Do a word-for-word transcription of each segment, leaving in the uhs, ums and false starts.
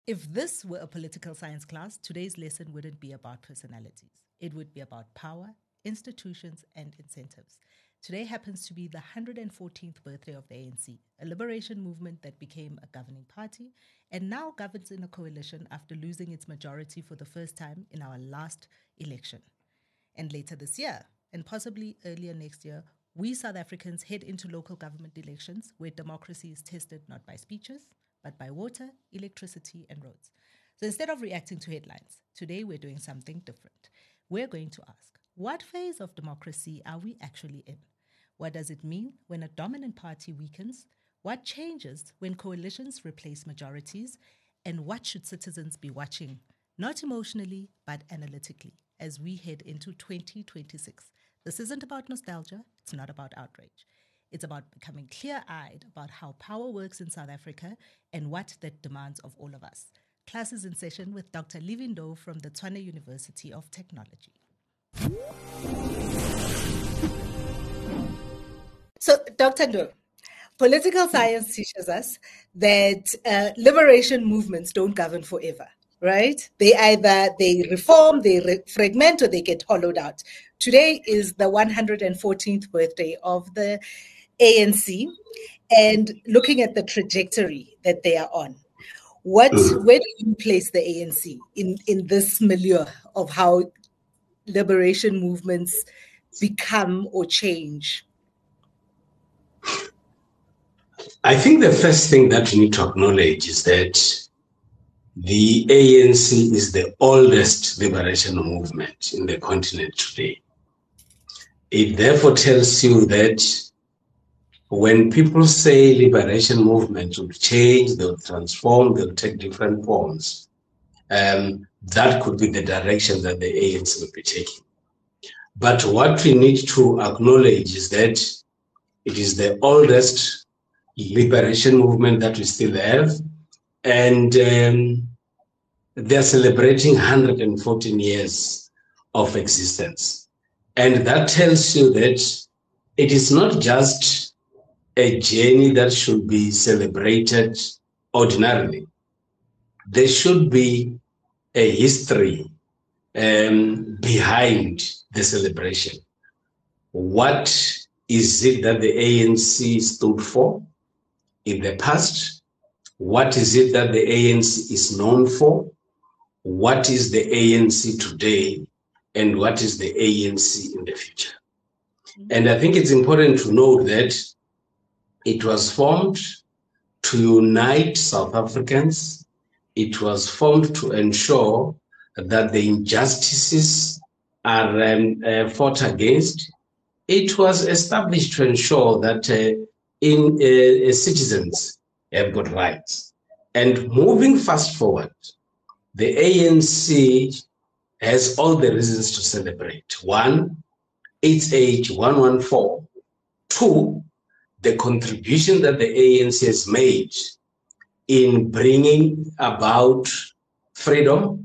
If this were a political science class, today's lesson wouldn't be about personalities. It would be about power, institutions, and incentives. Today happens to be the one hundred fourteenth birthday of the A N C, a liberation movement that became a governing party and now governs in a coalition after losing its majority for the first time in our last election. And later this year, and possibly earlier next year, we South Africans head into local government elections where democracy is tested not by speeches, but by water, electricity, and roads. So instead of reacting to headlines, today we're doing something different. We're going to ask, what phase of democracy are we actually in? What does it mean when a dominant party weakens? What changes when coalitions replace majorities? And what should citizens be watching, not emotionally, but analytically, as we head into twenty twenty-six? This isn't about nostalgia. It's not about outrage. It's about becoming clear-eyed about how power works in South Africa and what that demands of all of us. Class is in session with Doctor Livin Doh from the Tshwane University of Technology. So, Doctor Doh, political science teaches us that uh, liberation movements don't govern forever, right? They either they reform, they re- fragment, or they get hollowed out. Today is the one hundred fourteenth birthday of the A N C, and looking at the trajectory that they are on, what where do you place the A N C in, in this milieu of how liberation movements become or change? I think the first thing that we need to acknowledge is that the A N C is the oldest liberation movement in the continent today. It therefore tells you that when people say liberation movement will change, they'll transform, they'll take different forms, um, that could be the direction that the A N C will be taking. But what we need to acknowledge is that it is the oldest liberation movement that we still have, and um, they're celebrating one hundred fourteen years of existence. And that tells you that it is not just a journey that should be celebrated ordinarily. There should be a history um, behind the celebration. What is it that the A N C stood for in the past? What is it that the A N C is known for? What is the A N C today? And what is the A N C in the future? Mm-hmm. And I think it's important to note that it was formed to unite South Africans. It was formed to ensure that the injustices are um, uh, fought against. It was established to ensure that uh, in uh, citizens have got rights. And moving fast forward, the A N C has all the reasons to celebrate. One, its age, one hundred fourteen. Two, the contribution that the A N C has made in bringing about freedom,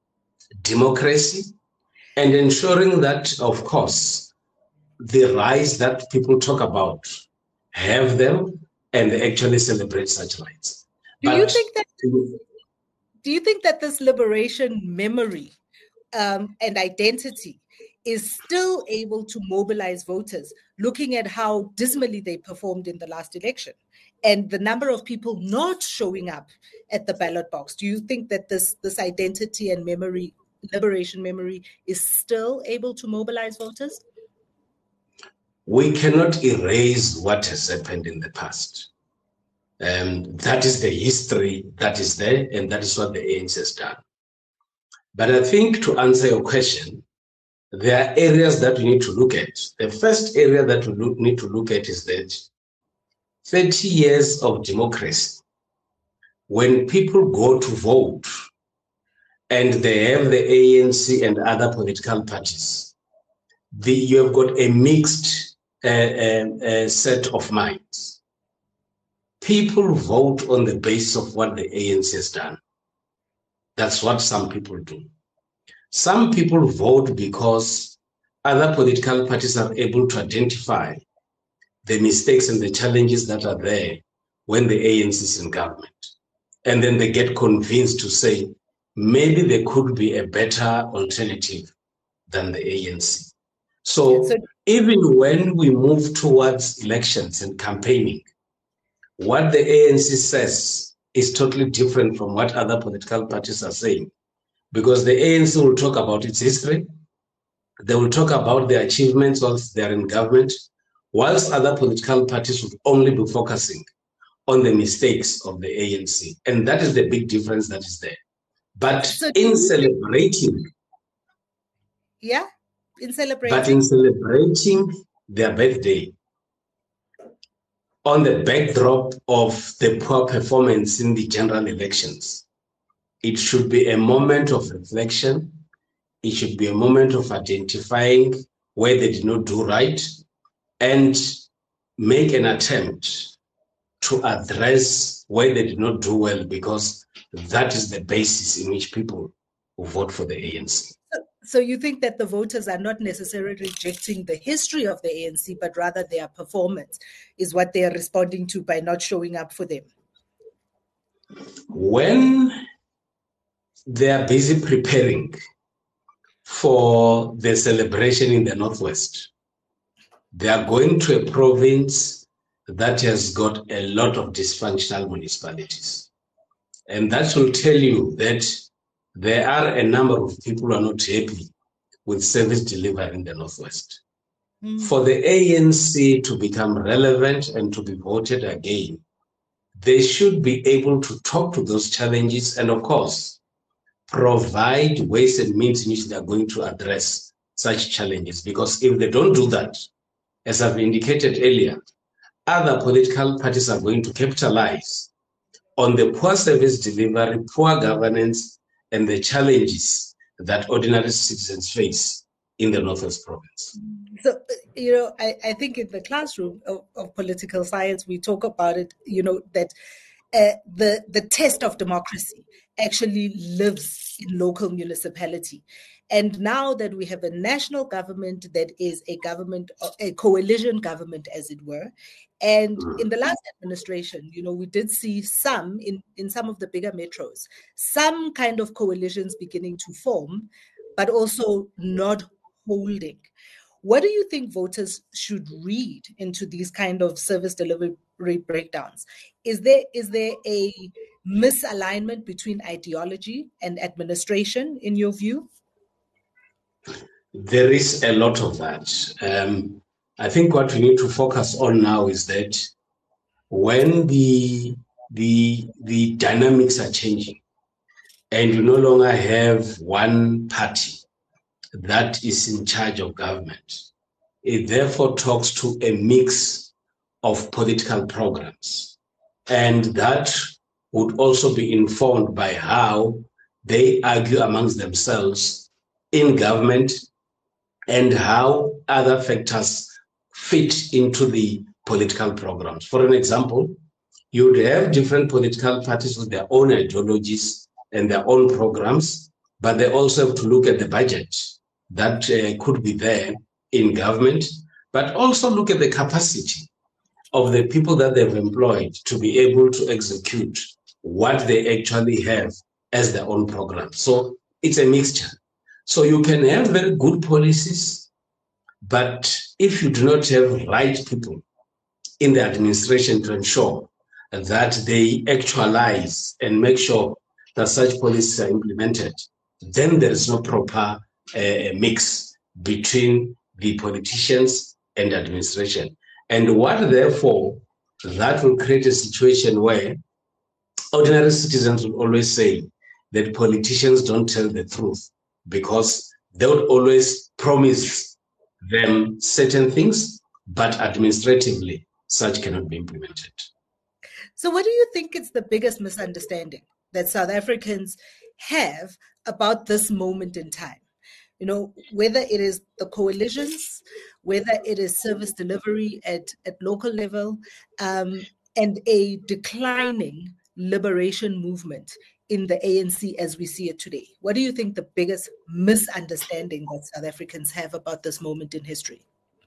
democracy, and ensuring that, of course, the rights that people talk about have them and actually celebrate such rights. Do but you think that? Do you think that this liberation memory um, and identity is still able to mobilize voters, looking at how dismally they performed in the last election and the number of people not showing up at the ballot box? Do you think that this this identity and memory, liberation memory, is still able to mobilize voters? We cannot erase what has happened in the past. Um, that is the history that is there, and that is what the A N C has done. But I think to answer your question, there are areas that we need to look at. The first area that we look, need to look at is that thirty years of democracy, when people go to vote and they have the A N C and other political parties, the, you have got a mixed uh, uh, uh, set of minds. People vote on the basis of what the A N C has done. That's what some people do. Some people vote because other political parties are able to identify the mistakes and the challenges that are there when the A N C is in government. and then they get convinced to say, maybe there could be a better alternative than the A N C. So, so even when we move towards elections and campaigning, what the A N C says is totally different from what other political parties are saying, because the A N C will talk about its history, they will talk about their achievements once they're in government, whilst other political parties would only be focusing on the mistakes of the A N C. And that is the big difference that is there. But so in celebrating, yeah, in celebrating, but in celebrating their birthday, on the backdrop of the poor performance in the general elections, it should be a moment of reflection. It should be a moment of identifying where they did not do right and make an attempt to address where they did not do well, because that is the basis in which people will vote for the A N C. So you think that the voters are not necessarily rejecting the history of the A N C, but rather their performance is what they are responding to by not showing up for them? When they are busy preparing for the celebration in the Northwest, they are going to a province that has got a lot of dysfunctional municipalities. And that will tell you that there are a number of people who are not happy with service delivery in the Northwest. Mm. For the A N C to become relevant and to be voted again, they should be able to talk to those challenges and, of course, provide ways and means in which they are going to address such challenges. Because if they don't do that, as I've indicated earlier, other political parties are going to capitalize on the poor service delivery, poor governance, and the challenges that ordinary citizens face in the Northwest Province. So, you know, I, I think in the classroom of, of political science, we talk about it, you know, that uh, the, the test of democracy actually lives in local municipality. And now that we have a national government that is a government, a coalition government, as it were, and in the last administration, you know, we did see some in, in some of the bigger metros, some kind of coalitions beginning to form, but also not holding. What do you think voters should read into these kind of service delivery breakdowns? Is there is there a misalignment between ideology and administration, in your view? There is a lot of that. Um, I think what we need to focus on now is that when the, the, the dynamics are changing and you no longer have one party that is in charge of government, it therefore talks to a mix of political programs. And that would also be informed by how they argue amongst themselves in government and how other factors fit into the political programs. For an example, you would have different political parties with their own ideologies and their own programs, but they also have to look at the budget that uh, could be there in government, but also look at the capacity of the people that they've employed to be able to execute what they actually have as their own program. So it's a mixture. So you can have very good policies, but if you do not have right people in the administration to ensure that they actualize and make sure that such policies are implemented, then there is no proper uh, mix between the politicians and administration. And what, therefore, that will create a situation where ordinary citizens will always say that politicians don't tell the truth, because they would always promise them certain things, but administratively, such cannot be implemented. So what do you think is the biggest misunderstanding that South Africans have about this moment in time? You know, whether it is the coalitions, whether it is service delivery at, at local level, um, and a declining liberation movement in the A N C as we see it today. What do you think the biggest misunderstanding that South Africans have about this moment in history?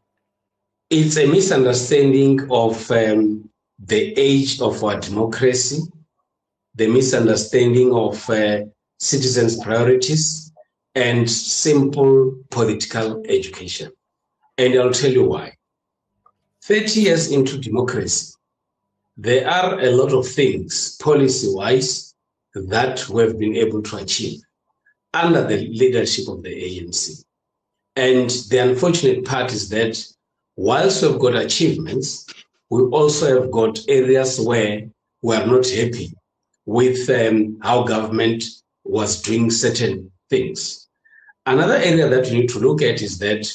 It's a misunderstanding of um, the age of our democracy the misunderstanding of uh, citizens' priorities, and simple political education. And I'll tell you why. thirty years into democracy, there are a lot of things, policy-wise, that we've been able to achieve under the leadership of the A N C. And the unfortunate part is that whilst we've got achievements, we also have got areas where we are not happy with um, how government was doing certain things. Another area that you need to look at is that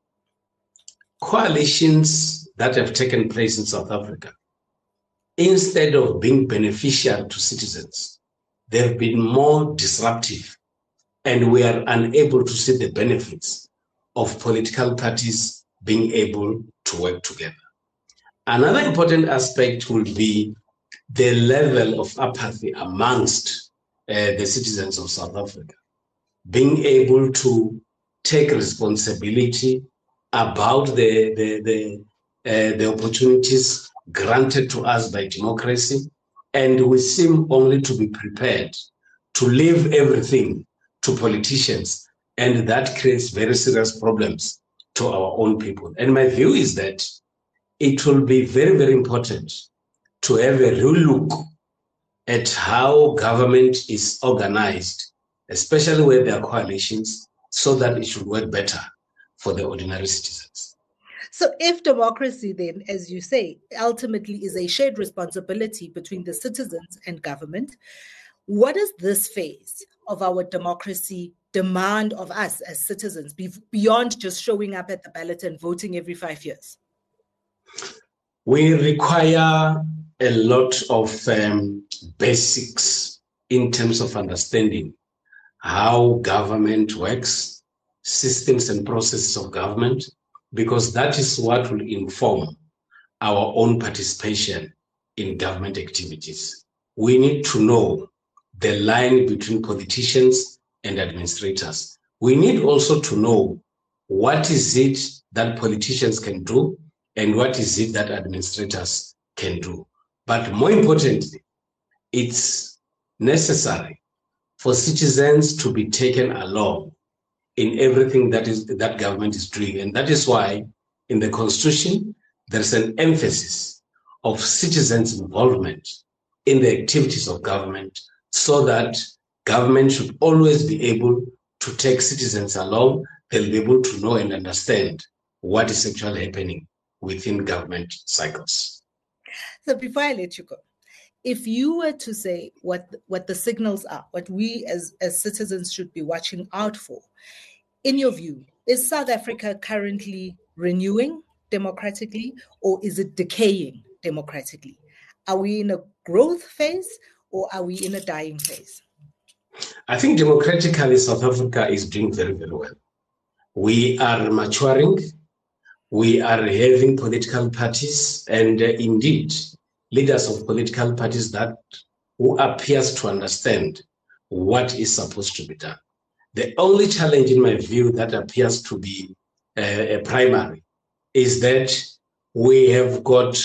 coalitions that have taken place in South Africa, instead of being beneficial to citizens, they have been more disruptive, and we are unable to see the benefits of political parties being able to work together. Another important aspect will be the level of apathy amongst uh, the citizens of South Africa, being able to take responsibility about the, the, the, uh, the opportunities granted to us by democracy, and we seem only to be prepared to leave everything to politicians, and that creates very serious problems to our own people. And my view is that it will be very, very important to have a real look at how government is organized, especially where there are coalitions, so that it should work better for the ordinary citizens. So if democracy then, as you say, ultimately is a shared responsibility between the citizens and government, what does this phase of our democracy demand of us as citizens beyond just showing up at the ballot and voting every five years? We require a lot of um, basics in terms of understanding how government works, systems and processes of government, because that is what will inform our own participation in government activities. We need to know the line between politicians and administrators. We need also to know what is it that politicians can do and what is it that administrators can do. But more importantly, it's necessary for citizens to be taken along in everything that is that government is doing. And that is why in the Constitution, there's an emphasis of citizens' involvement in the activities of government, so that government should always be able to take citizens along. They'll be able to know and understand what is actually happening within government cycles. So before I let you go, if you were to say what, what the signals are, what we as, as citizens should be watching out for, in your view, is South Africa currently renewing democratically, or is it decaying democratically? Are we in a growth phase, or are we in a dying phase? I think democratically, South Africa is doing very, very well. We are maturing. We are having political parties, and uh, indeed, leaders of political parties that who appears to understand what is supposed to be done. The only challenge, in my view, that appears to be uh, a primary is that we have got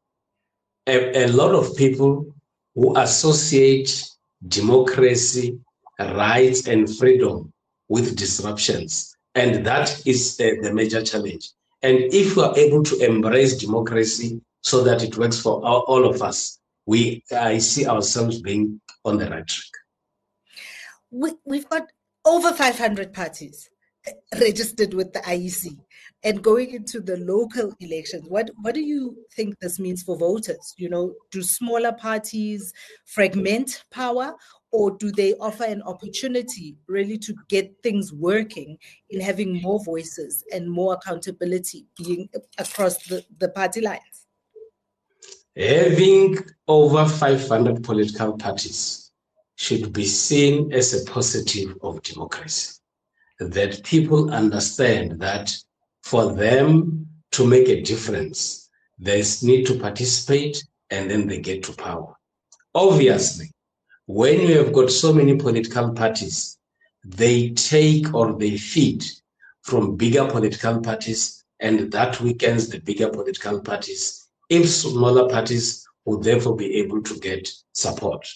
a, a lot of people who associate democracy, rights, and freedom with disruptions. And that is uh, the major challenge. And if we are able to embrace democracy so that it works for all, all of us, we I see ourselves being on the right track. We, we've got over five hundred parties registered with the I E C. And going into the local elections, what, what do you think this means for voters? You know, do smaller parties fragment power, or do they offer an opportunity really to get things working in having more voices and more accountability being across the, the party lines? Having over five hundred political parties should be seen as a positive of democracy, that people understand that for them to make a difference, they need to participate, and then they get to power. Obviously, when you have got so many political parties, they take or they feed from bigger political parties, and that weakens the bigger political parties, if smaller parties will therefore be able to get support.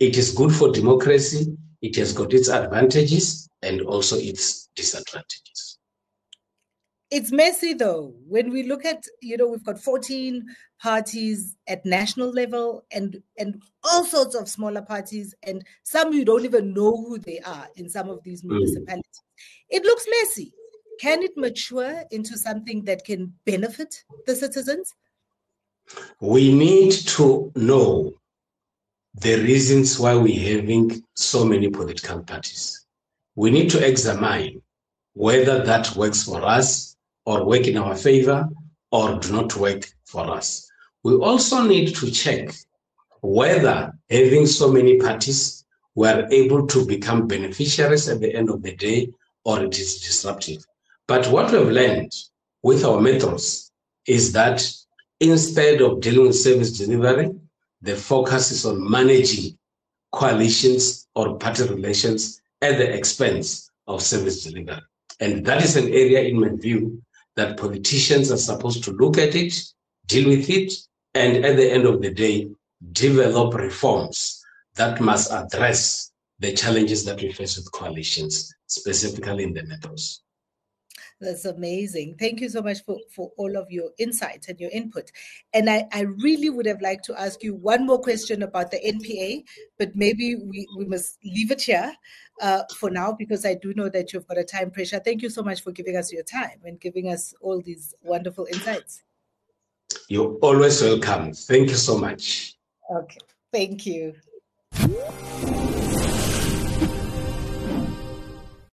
It is good for democracy. It has got its advantages and also its disadvantages. It's messy, though. When we look at, you know, we've got fourteen parties at national level and, and all sorts of smaller parties, and some you don't even know who they are in some of these municipalities. Mm. It looks messy. Can it mature into something that can benefit the citizens? We need to know the reasons why we're having so many political parties. We need to examine whether that works for us or work in our favor or do not work for us. We also need to check whether having so many parties we are able to become beneficiaries at the end of the day or it is disruptive. But what we've learned with our methods is that instead of dealing with service delivery, the focus is on managing coalitions or party relations at the expense of service delivery. And that is an area, in my view, that politicians are supposed to look at it, deal with it, and at the end of the day, develop reforms that must address the challenges that we face with coalitions, specifically in the metros. That's amazing. Thank you so much for, for all of your insights and your input. And I, I really would have liked to ask you one more question about the N P A, but maybe we, we must leave it here uh, for now, because I do know that you've got a time pressure. Thank you so much for giving us your time and giving us all these wonderful insights. You're always welcome. Thank you so much. Okay. Thank you.